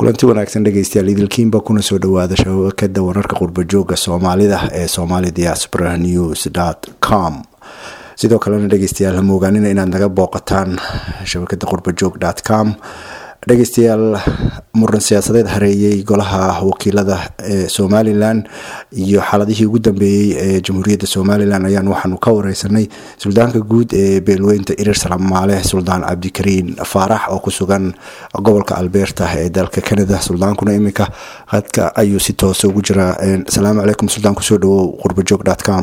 kulanti wanaagsan dhegeystayaal idilkiinba kuna soo dhawaada shabakada wararka qurbajooga Soomaalida ee somalidiasporanews.com. sidoo kalena dhegeystayaal ha moogaanina inaad naga booqataan shabakada qurbajoog.com. dhegeystayaal muran siyaasadeed hareeyay golaha wakiilada ee Somaliland iyo xaaladihii ugu dambeeyay ee Jamhuuriyadda Somaliland ayaan waxaanu ka wareysanay suldaanka guud ee beelweynta Irir Salamaale Suldaan Cabdikariin Faarax oo ku sugan gobolka Alberta ee dalka Canada. suldaankuna imika hadka ayuu si toos ugu jiraa. Assalaamu calaykum suldaan, ku soo dhawow qurbajoog.com.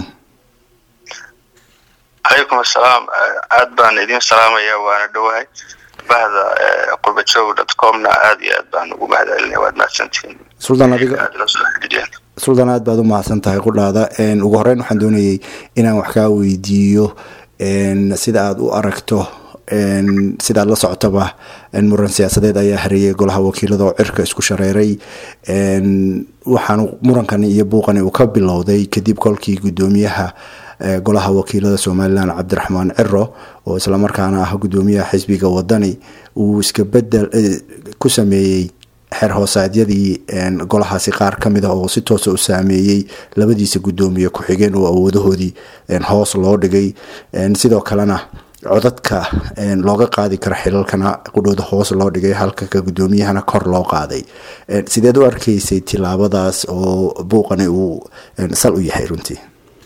عليكم السلام. aad baan idin salaamaya waana dhawahay bahda qurbajoog.com aad iyo aad baan ugu mahadcelinaya. waad mahadsantihiin suldaan. adiga suldaan aad baad u mahadsantahay qudhaada. ugu horeyn waxaan doonayay inaan wax kaa weydiiyo sida aad u aragto sidaad la socotaba muran siyaasadeed ayaa hareeyay golaha wakiilada oo cirka isku shareeray. waxaan murankan iyo buuqan uu ka bilowday kadib kolkii gudoomiyaha golaha wakiilada Somaliland Cabdiraxmaan Ciro oo isla markaana ah gudoomiyaha xisbiga wadani uu iska bedel ku sameeyay xeer hoosaadyadii golahaasi qaar kamid ah oo si toos ah u saameeyay labadiisa gudoomiye ku xigeen oo awoodahoodii hoos loo dhigay. sidoo kalena codadka looga qaadi karo xilalkana qudhooda hoos loo dhigay halka ka gudoomiyahana kor loo qaaday. sideed u arkaysay tilaabadaas oo buuqani uu sal u yahay runtii?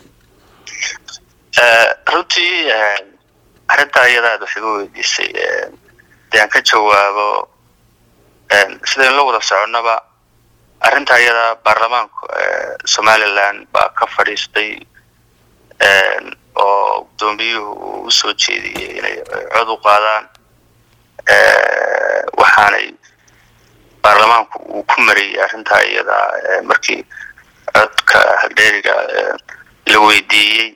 runtii arrinta iyadaad waxay u weydiisay dee aan ka jawaabo sideen la wada soconaba arrinta iyada baarlamaanku Somaliland baa ka fadhiistay oo gudoomiyuhu u soo jeediyay inay cod u qaadaan. waxaanay baarlamaanku uu ku mariyay arrinta iyada markii codka hagdheeriga la weydiiyey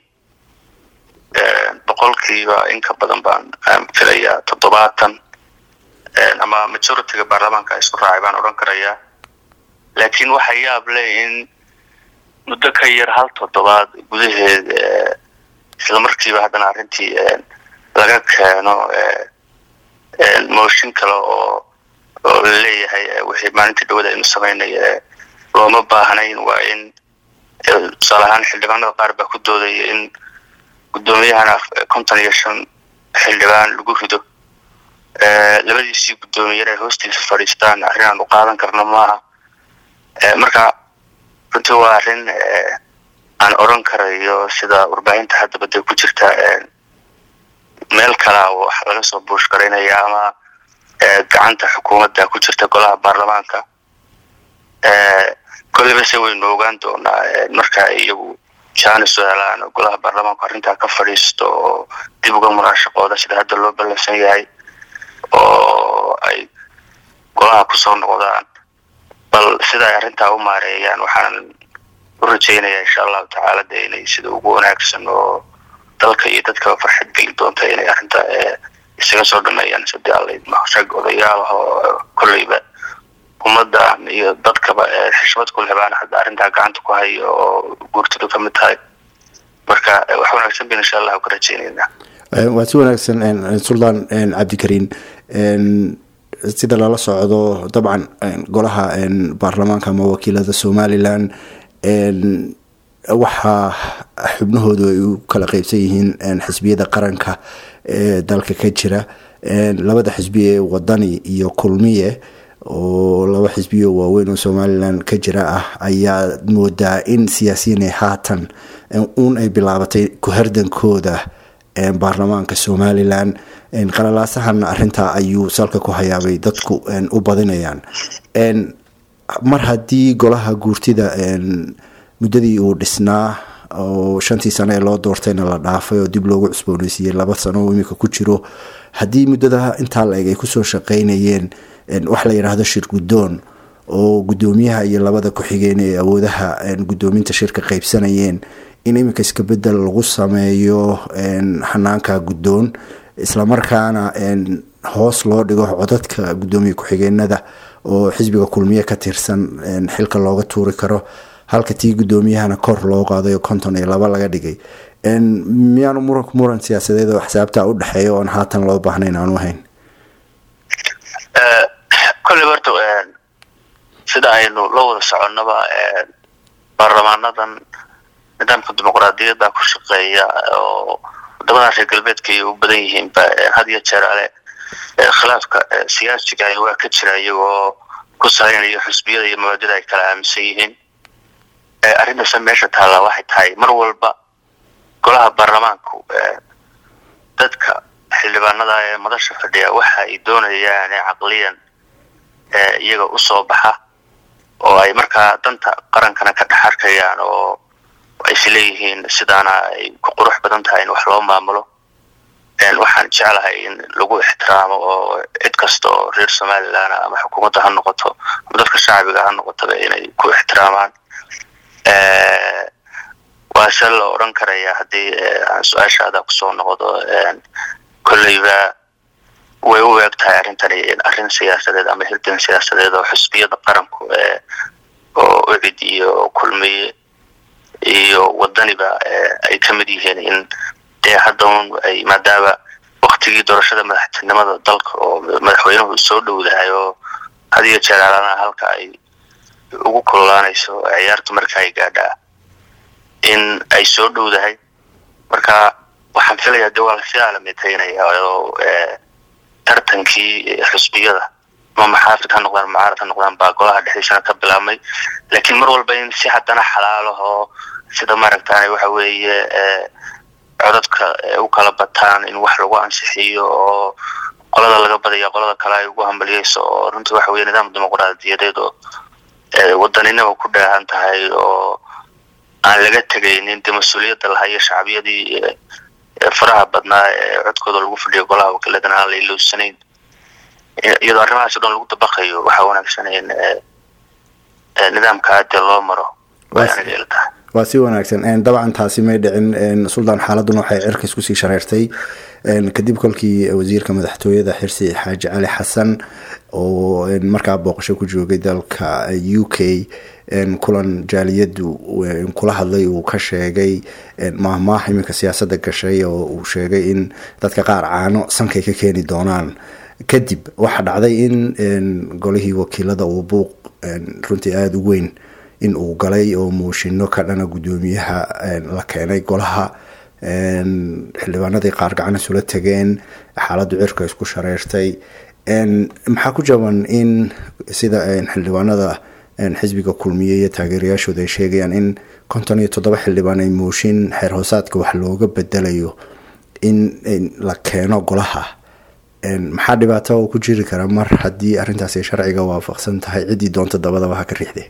boqolkiiba in ka badan baan filayaa 70 ama majority-ga baarlamaanka ay isku raacay baan oran karayaa. laakiin waxa yaab leh in muddo ka yar hal toddobaad gudaheed isla markiiba haddana arrintii laga keeno mooshin kale oo leeyahay wixii maalintii dhawada aynu samaynay looma baahnayn. waa in tusaale ahaan xildhibaanada qaar baa ku doodaya in gudoomiyahana 55 xildhibaan lagu rido labadiisii gudoomiye ay hoostiisa fadhiistaan. arrin aan u qaadan karno maaha. marka runtii waa arrin aan oran karayo sida warbaahinta hadda baday ku jirta meel kale oo wax laga soo buush gareynaya ama gacanta xukuumadda ku jirta golaha baarlamaanka. koleba se waynu ogaan doonaa marka iyagu jaanis helaan golaha baarlamaanka arrintaa ka fadhiisto oo dib uga munaashaqooda sida hadda loo ballansan yahay oo ay golaha ku soo noqdaan. bal sida ay arrintaa u maareeyaan waxaan u rajaynayaa insha allahu tacaala inay sida ugu wanaagsan oo dalka iyo dadka farxad geli doonta inay arrinta isaga soo dhameeyaan. sidii alle mahashag odayaal oo kolleyba ummadda iyo dadkaba xishmad ku leebaan hadda arrintaa gacanta ku hayo oo guurtadu ka mid tahay. marka wax wanaagsan bin insha Allah ku rajaynaynaa. waa si wanaagsan suldaan Cabdikariin. sida lala socdo dabcan golaha baarlamaanka ama wakiilada Somaliland waxa xubnahoodu ay u kala qaybsan yihiin xisbiyada qaranka ee dalka ka jira. labada xisbi ee wadani iyo kulmiye oo laba xisbiyo waaweyn oo Somaliland ka jira ah ayaa moodaa in siyaasiyiin ay haatan ay bilaabatay ku hardankooda baarlamaanka Somaliland. qalalaasahan arrinta ayuu salka ku hayaabay dadku u badinayaan. mar haddii golaha guurtida muddadii uu dhisnaa oo 5 sano ee loo doortayna la dhaafay oo dib loogu cusboonaysiiyay 2 sano oo imika ku jiro, haddii muddada intaa la ay ku soo shaqeynayeen wax la yiraahdo shir gudoon oo gudoomiyaha iyo labada ku xigeen ee awoodaha gudoominta shirka qaybsanayeen in imika iska bedel lagu sameeyo xanaanka gudoon isla markaana hoos loo dhigo codadka gudoomiye ku xigeenada oo xisbiga kulmiye ka tirsan xilka looga tuuri karo halka tii gudoomiyahana kor loo qaaday 52 laga dhigay. miyaanu muran siyaasadeed oo xisaabta u dhaxeeyo oo haatan loo baahnayn aanu ahayn? كل برضو sida aynu la wada soconaba baarlamaanadan nidaamka dimuqraadiyadda ku shaqeeya oo wadamada reer galbeedka ay u badan yihiin had iyo jeer ale khilaafka siyaasiga waa ka jira iyagoo ku salaynayo xisbiyada iyo mabaadida ay kala aaminsan yihiin arrintaas meesha taala waxay tahay mar walba golaha baarlamaanku dadka xildhibaanada ee madasha fadhiya waxa ay doonayaan caqliyan iyaga u soo baxa oo ay markaa danta qarankana ka dhaxarkayaan oo ay leeyihiin sidaana ay ku qurux badan tahay in wax loo maamulo waxaan jeclahay in lagu ixtiraamo oo cid kasta oo reer Somaliland ama xukuumadda ha noqoto ama dadka shacbiga ha noqoto inay ku ixtiraamaan waa shal oran karaya hadii aan su'aashaada ku soo noqdo kulliba way u egtahay arrintani arrin siyaasadeed ama hirdan siyaasadeed oo xisbiyada qaranku oo cid iyo kulmiye iyo wadaniba ay kamid yihiin in hadda ay maadaama waqtigii doorashada madaxtinimada dalka oo madaxweynuhu soo dhowdahay oo hadiyo jeeralana halka ay ugu kululaanayso ciyaartu marka ay gaadhaa in ay soo dhowdahay marka waxaan filayaa dawlad fiican meeteynaya oo tartankii xisbiyada ma maxaafid ha noqdaan mucaarad ha noqdaan baa golaha dhexdiisa ka bilaabmay laakiin mar walba in si haddana xalaal oo sida maaragtay waxa weeye codadka u kala bataan in wax lagu ansixiyo oo qolada laga badiyo qolada kale ay ugu hambaliyayso oo runtii waxa weeye nidaam dimuqraadiyadeed oo wadaninimo ku dheehan tahay oo aan laga tagaynin mas'uuliyadda lahayo shacbiyadii faraha badnaa codkooda lagu fadhiyo golaha wakiiladana aan la ilowsanayn iyadoo arrimahaas dhan lagu dabaqayo waxa wanaagsan in nidaamka aad loo maro waa si wanaagsan dabcan taasi may dhicin suldaan xaaladuna waxay cirka isku sii shareertay kadib kolkii wasiirka madaxtooyada Xirsi Xaaji Cali Xasan oo markaa booqasho ku joogay dalka UK kulan jaaliyadu kula hadlay uu ka sheegay maahmaah iminka siyaasadda gashay oo uu sheegay in dadka qaar caano sankay ka keeni doonaan kadib waxa dhacday in golihii wakiilada uu buuq runtii aad u weyn in uu galay oo mooshinno ka dhana gudoomiyaha la keenay golaha xildhibaanadii qaar gacan isula tageen xaaladdu cirka isku shareertay maxaa ku jaban in sida xildhibaanada xisbiga kulmiye iyo taageerayaashooda ay sheegayaan in 57 xildhibaan ay mooshin xeer hoosaadka wax looga bedelayo in la keeno golaha maxaa dhibaato ku jiri kara mar haddii arrintaasi sharciga waafaqsan tahay cidii doonta dabadaba ha ka riixday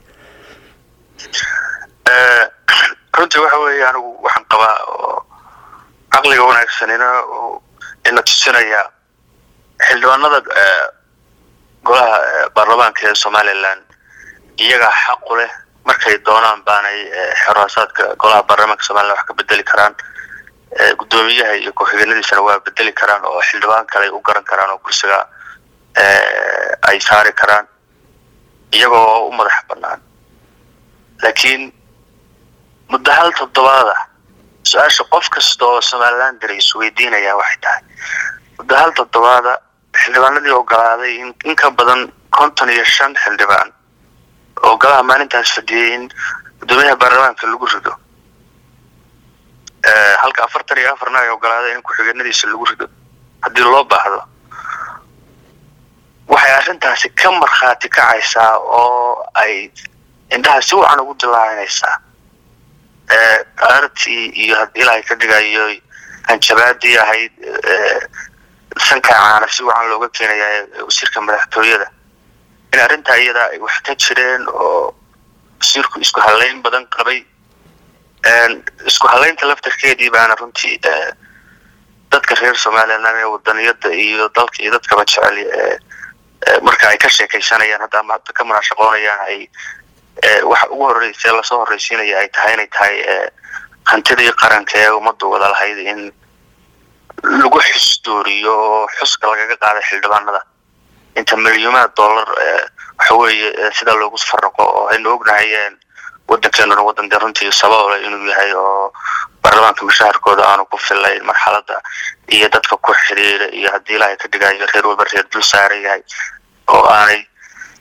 runtii waxa weeye anigu waxaan qabaa caqliga wanaagsanina in la tusinaya xildhibaanada golaha baarlamaanka ee Somaliland iyaga xaq u leh markay doonaan baanay xiraasaadka golaha baarlamaanka Somaliland wax ka bedeli karaan gudoomiyaha iyo ku-xigeenadiisana waa bedeli karaan oo xildhibaan kale u garan karaan oo kursiga ay saari karaan iyagoo u madax bannaan laakiin muddo hal toddobaada su'aasha qof kasta oo Somaliland dareys weydiinaya waxay tahay muddo hal toddobaada xildhibaanadii ogolaaday in ka badan 55 xildhibaan oo golaha maalintaas fadhiyay in gudoomiyaha baarlamaanka lagu rido halka 44 ay ogolaaday in ku-xigeenadiisa lagu rido haddii loo baahdo waxay arrintaasi ka markhaati kacaysaa oo ay indhaha si wacan ugu dilaacinaysaa qaartii iyo haddii ilaahay ka dhigayo hanjabaadii ahayd sanka caana si wacan looga keenaya wasiirka madaxtooyada in arrintaa iyada ay wax ka jireen oo wasiirku isku halayn badan qabay isku halaynta laftarkeedii baana runtii dadka reer Somaliland ee wadaniyada iyo dalka iyo dadka jecel marka ay ka sheekaysanayaan hadda ma ka munaashaqoonayaan ay waxa ugu horeeyay la soo horeysiinaya ay tahay hantidii qaranka ee ummaddu wada lahayd in lagu xisdooriyo xuska laga qaaday xildhibaanada inta milyan dollar waxa weeye sida loogu farqo oo ay ognaayeen wadankeena wadan runtii sabab leh inuu yahay oo baarlamaanka mushaharkooda aanu ku filayn marxaladda iyo dadka ku xiriira iyo haddii ilaahay ka dhigayo reer walba reer dul saaran yahay oo aanay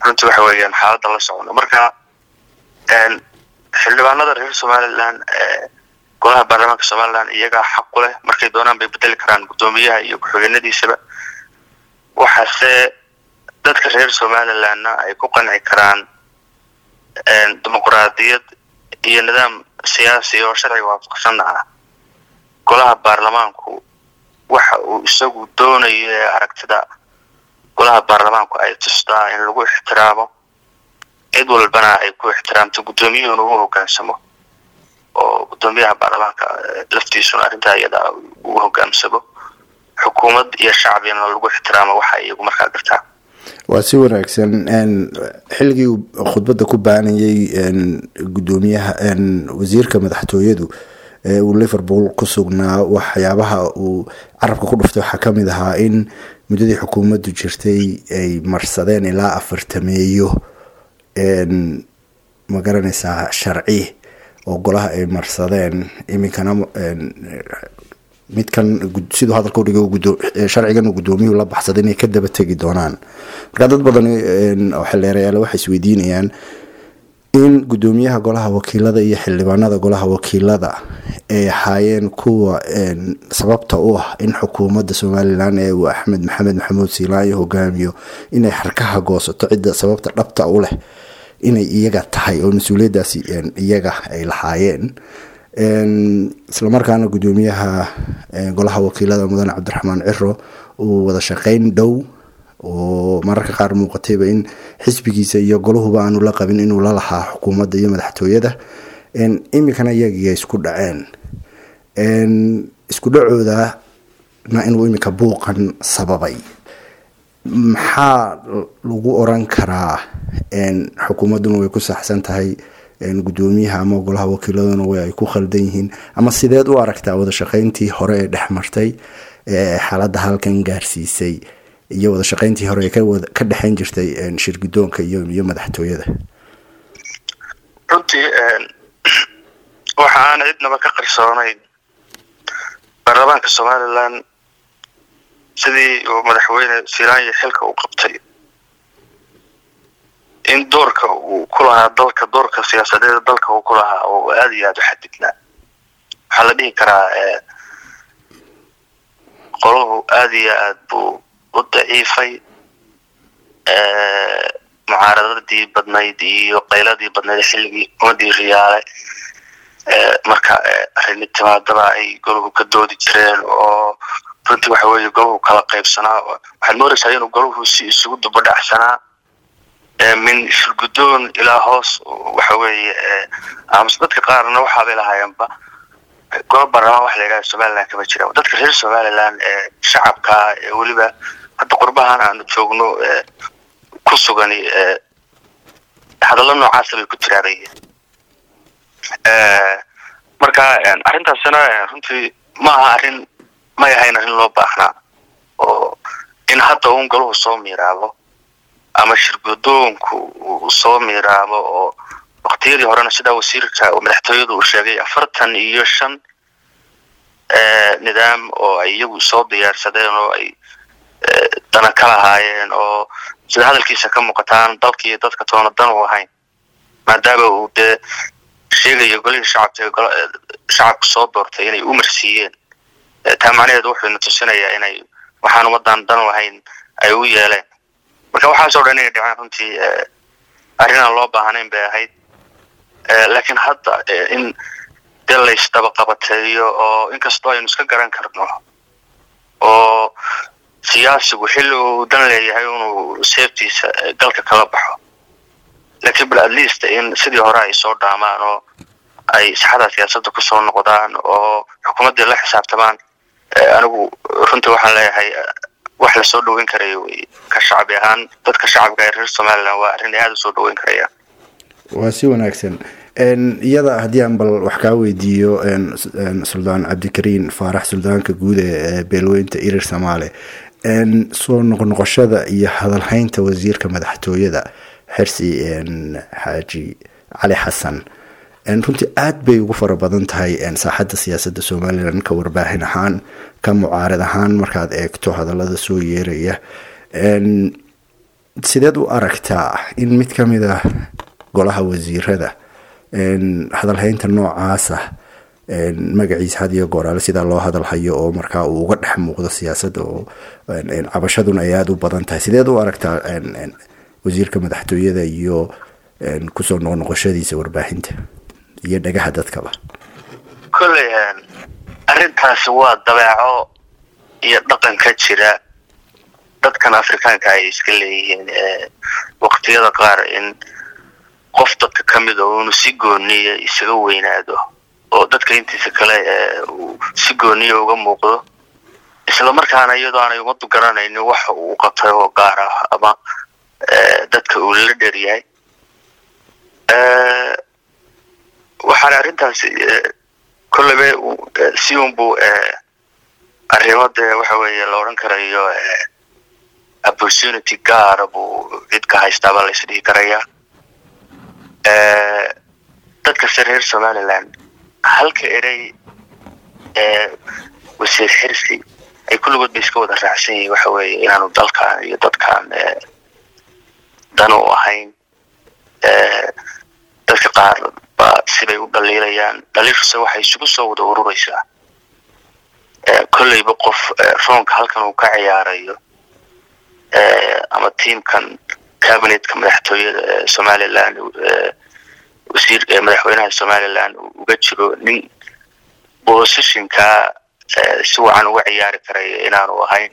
runtii waxa weeyaan xaaladda la socono. Marka xildhibaanada reer Somaliland golaha baarlamaanka Somaliland iyaga xaq u leh markay doonaan bay bedeli karaan gudoomiyaha iyo ku-xigeenadiisaba. waxaase dadka reer Somaliland ay ku qanci karaan dimuqraadiyad iyo nidaam siyaasi oo sharci waafaqsan ah. golaha baarlamaanku waxa uu isagu doonayo aragtida golaha baarlamaanku ay tustaa in lagu ixtiraamo cid walbana ay ku ixtiraamto gudoomiyuhuna uu hoggaansamo oo gudoomiyaha baarlamaanka laftiisuna arrinta iyada uu hoggaansamo xukuumad iyo shacbina lagu ixtiraamo waxa iyagu markaa gartaa. waa si wanaagsan xilligii khudbadda ku baanayay gudoomiyaha wasiirka madaxtooyadu uu Liverpool ku sugnaa waxyaabaha uu carabka ku dhuftay waxa kamid ahaa in muddadii xukuumaddu jirtay ay marsadeen ilaa 40 ma garanaysaa sharci oo golaha ay marsadeen iminkana midkan sidoo hadalka u dhigay sharcigan gudoomiyuhu la baxsaday inay ka daba tagi doonaan. marka dad badan oo xilliyeerayaal waxay isweydiinayaan in gudoomiyaha golaha wakiilada iyo xildhibaanada golaha wakiilada ay haayeen kuwa sababta u ah in xukuumadda Somaliland ee Axmed Maxamed Maxamuud Siilaanyi hogaamiyo inay xarkaha goosato cidda sababta dhabta u leh inay iyaga tahay oo mas'uuliyadaasi iyaga ay lahaayeen. isla markaana gudoomiyaha golaha wakiilada Mudane Cabdiraxmaan Ciro uu wada shaqeyn dhow oo mararka qaar muuqatayba in xisbigiisa iyo goluhuba aanu la qabin inuu la lahaa xukuumadda iyo madaxtooyada iminkana iyaga isku dhaceen isku dhacooda inuu iminka buuqan sababay. maxaa lagu oran karaa xukuumadduna way ku saxsan tahay gudoomiyaha ama golaha wakiiladuna way ku khaldan yihiin ama sideed u aragtaa wada shaqeyntii hore ee dhexmartay xaaladda halkan gaarsiisay iyo wada shaqeyntii hore ka dhaxayn jirtay shirgudoonka iyo madaxtooyada? runtii waxa aan cidnaba ka qarsoonayn baarlamaanka Somaliland sidii uu madaxweyne Siilaanyi xilka u qabtay in doorka uu ku lahaa dalka doorka siyaasadeed dalka uu ku lahaa oo aad iyo aad u xadidnaa. waxaa la dhihi karaa qoluhu aad iyo aad buu u daciifay. mucaaradadii badnayd iyo qayladii badnayd xilligii umadii riyaale marka arrintimaadaba ay goluhu ka doodi jireen oo runtii waxa weeye goluhu kala qaybsanaa. waxaad moodaysaa inuu goluhu si isugu dubadhacsanaa min shirgudoon ilaa hoos waxa weeye amase dadka qaarna waxaabay lahaayeenba golo baarlamaan wax la yidhaha Somaliland kama jira. dadka reer Somaliland shacabka weliba hadda qurbahan aanu joogno ku sugan hadallo noocaas bay ku tiraadayeen. marka arrintaasina runtii maaha arrin ma yahayn arrin loo baahnaa oo in hadda uun goluhu soo miiraabo ama shirgudoonku uu soo miiraabo oo waqtiyadii horena sida wasiirka madaxtooyadu uu sheegay 45 nidaam oo ay iyagu soo diyaarsadeen oo ay dana kala haayeen oo sida hadalkiisa ka muuqataan dalkii dadka toona dan u ahayn maadaama uu sheegayo golihii shacabku soo doortay inay u marsiiyeen. taa macnaheedu wuxuu tusinayaa inay waxaan ummadan dan u ahayn ay u yeeleen. marka waxaasoo dhan inay dhacaan runtii arrinaan loo baahnayn bay ahayd. laakiin hadda in la isdaba qabateeyo oo inkastoo aynu iska garan karno oo siyaasigu xilli uu dan leeyahay inuu seeftiisa dalka kala baxo laakiin bal at least in sidii hore ay soo dhaamaan oo ay saxada siyaasadda ku soo noqdaan oo xukuumadda la xisaabtamaan. anigu runtii waxaan leeyahay wax la soo dhaweyn karayo ka shacbi ahaan dadka shacabka ee reer Somaliland waa arrin aad u soo dhaweyn karaya. waa si wanaagsan. iyada haddii aan bal wax kaa weydiiyo Suldaan Cabdikariin Faarax suldaanka guud ee beelweynta Irir Soomaali soo noqoshada iyo hadalhaynta wasiirka madaxtooyada Xirsi Xaaji Cali Xasan runtii aad bay ugu fara badan tahay saaxadda siyaasadda Somaliland ka warbaahin ahaan ka mucaarad ahaan markaad eegto hadallada soo yeeraya sideed u aragtaa in mid ka mid ah golaha wasiirada hadalhaynta noocaasa magaciisa had iyo gooraale sidaa loo hadalhayo oo markaa uu uga dhex muuqdo siyaasadda oo cabashaduna ay aada u badan tahay, sideed u aragtaa wasiirka madaxtooyada iyo kusoo noqnoqoshadiisa warbaahinta iyo dhagaha dadkaba? kolley arrintaasi waa dabeeco iyo dhaqan ka jira dadkan afrikaanka ay iska leeyihiin waqtiyada qaar in qof dadka ka mid a uunu si gooniya isaga weynaado oo dadka intiisa kale uu si gooniya uga muuqdo, isla markaana iyadoo aanay ummaddu garanaynin waxa uu qabtay oo gaar ah ama dadka uu la dheryahay. waxaana arrintaasi kolleyba si unbuu arrimada waxa weeye la odhan karayo opportunity gaara buu cid ka haystaaba la isdhihi karayaa. dadka reer Somaliland halka eray wasiir xirsi ay kulligood bay iska wada raacsan yihiin waxa weeye inaanu dalkan iyo dadkan dan u ahayn. dadka qaar baa sibay u dhaliilayaan, dhaliilkuse waxay isugu soo wada ururaysaa kolleyba qof roonka halkan uu ka ciyaarayo ama tiimkan cabinetka madaxtooyada Somaliland wasiir madaxweynaha Somaliland uga jiro nin positionka si wacan uga ciyaari karay inaanu ahayn.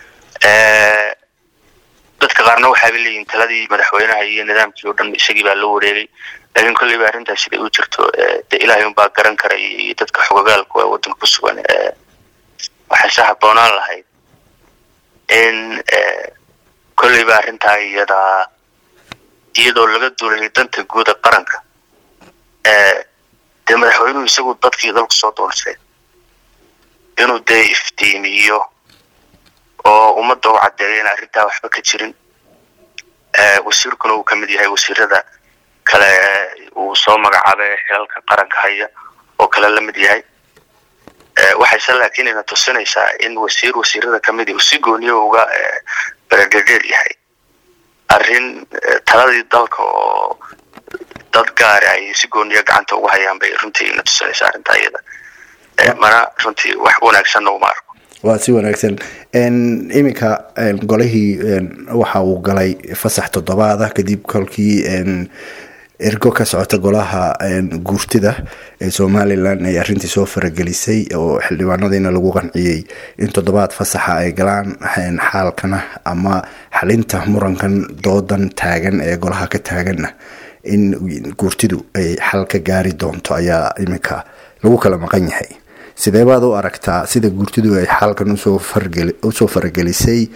dadka qaarna waxay leeyihiin taladii madaxweynaha iyo nidaamkii oo dhan isagii baa loo wareegay, laakiin kolleyba arrintaas sida uu jirto ilaahay un baa garan karay iyo dadka xogogaalka ee waddanka ku sugan waxay sahaboonaan lahayd in kolleyba arrintaa iyadoo laga duulay danta guud ee qaranka dee madaxweynuhu isagu dadkii dalku soo doorsay inuu dee iftiimiyo oo ummadda u caddeeyo in arrintaa waxba ka jirin. wasiirkuna uu ka mid yahay wasiirada kale uu soo magacaabay xilalka qaranka haya oo kale la mid yahay. waxayse laakiin ina tusinaysaa in wasiirada ka mid uu si gooniyo uga baradheer yahay arrin taladii dalka oo dad gaar ay si gooniyo gacanta ugu hayaan bay runtii ina tusinaysaa arrintaa iyada. mana runtii wax wanaagsan uma arko. waa si wanaagsan. iminka golihii waxa uu galay fasax toddobaad kadib kolkii ergo ka socota golaha guurtida ee Somaliland ay arrintii soo faragelisay oo xildhibaanadiina lagu qanciyay in toddobaad fasaxa ay galaan xaalkana ama xalinta murankan doodan taagan ee golaha ka taaganna in guurtidu ay xal ka gaari doonto ayaa iminka lagu kala maqan yahay. sidee baad u aragtaa sida guurtidu ay xalkan usoo faragelisay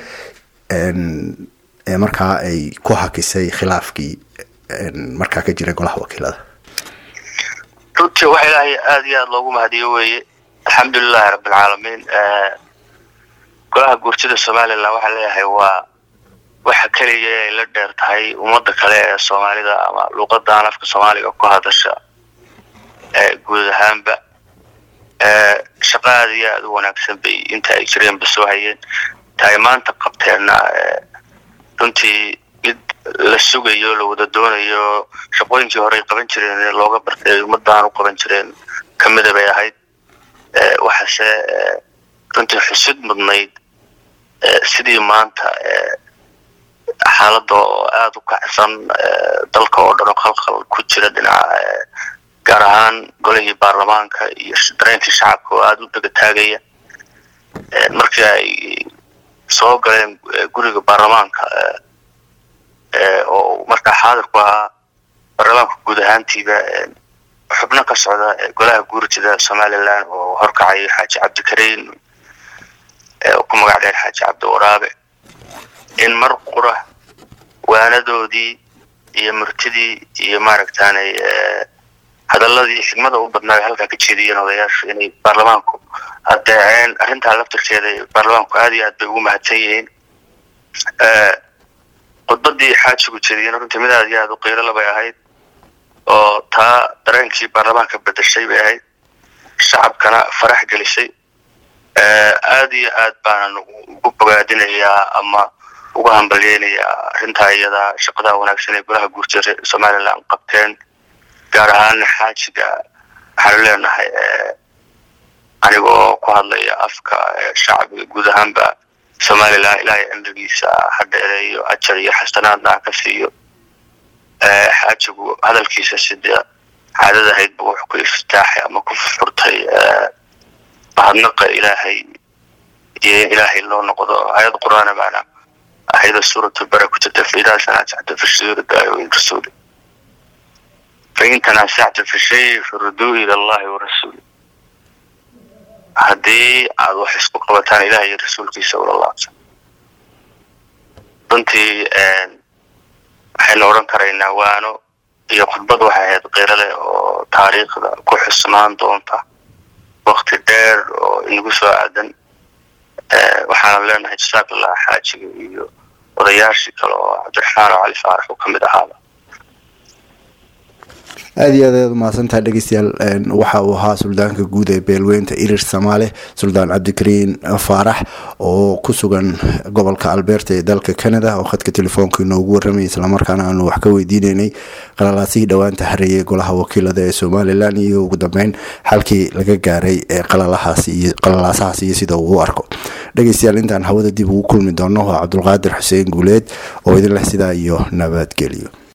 markaa ay ku hakisay khilaafkii markaa ka jira golaha wakiilada? runtii waxa ilaahay aada iyo aada loogu mahadiyo weeye, alxamdulilahi rabbilcaalamiin. golaha guurtida Somaliland waxaa leeyahay waa waxa keliya ay la dheer tahay ummadda kale ee Soomaalida ama luqadda afka Soomaaliga ku hadasha guud ahaanba. shaqada iyo aad u wanaagsan bay inta ay jireen basoo hayeen tahay maanta qabteena runtii mid la sugayo la wada doonayo shaqooyinkii hore ay qaban jireen looga bartay ummadaan u qaban jireen kamida bay ahayd. waxaase runtii xusid mudnayd sidii maanta xaaladda oo aada u kacsan dalka oo dhan khalkhal ku jira dhinaca gaar ahaan golihii baarlamaanka iyo dareenkii shacabka oo aada u daga taagaya markii ay soo galeen guriga baarlamaanka oo markaa xaadir ku ahaa baarlamaanka guud ahaantiiba xubno ka socda golaha guurtida Somaliland oo horkacay Xaaji Cabdikariin oo ku magac dheer Xaaji Cabdi Waraabe in mar qura waanadoodii iyo murtidii iyo maaragtaanay hadalladii xigmada u badnaa halka ka jeediyeen odayaashu inay baarlamaanku adeeceen arrintaa laftirkeeda baarlamaanku aad iyo aad bay ugu mahadsan yihiin. khudbadii xaajigu jeediyeen runtii mid aad iyo aad u qiiro leh bay ahayd oo taa dareenkii baarlamaanka bedeshay bay ahayd, shacabkana farax gelisay. aad iyo aad baanan ugu bogaadinayaa ama uga hambalyeynayaa arrintaa iyada shaqada wanaagsan ee golaha guurtida Somaliland qabteen gaar ahaan xaajiga waxaan leenahay anigoo ku hadlaya afka shacbiga guud ahaanba Somaliland ilaahay amrigiisa hadheereeyo ajar iyo xasanaadna ka siiyo xaajigu hadalkiisa sida caadada ahayd buu ku iftaaxay ama ku furtay mahadnaqa ilaahay loo noqdo ayad quraan baana ahayda suuratu barakatu tafsiirada sanadka tafsiirada iyo rasuul فإن تنازعت في شيء فردوا إلى الله ورسوله هذه عضو حسب قوتان إلهي رسولك صلى الله عليه وسلم runtii waxaynu oran karaynaa waano iyo khudbad waxay ahayd qeyr leh oo taariikhda ku xusnaan doonta waqti dheer oo inagu soo aadan waxaan leenahay jazakallahu xaajiga iyo odayaashii kale oo Cabdiraxmaan Cali Faarax oo kamid ahaa aad iyo aad mahadsantahay dhageystayaal waxa uu ahaa suldaanka guud ee beelweynta Irir Soomaali Suldaan Cabdikariin Faarax oo ku sugan gobolka Alberta ee dalka Canada oo khadka telefoonka inoogu waramay isla markaana aanu wax ka weydiinay qalalaasii dhawaanta hareeyay golaha wakiilada ee Somaliland iyo ugu dambeyn halkii laga gaaray qalalaasahaas iyo sida uu u arko dhageystayaal intaan hawada dib ugu kulmi doono waa Cabdulqaadir Xuseen Guuleed oo idin leh sidaa iyo nabadgelyo.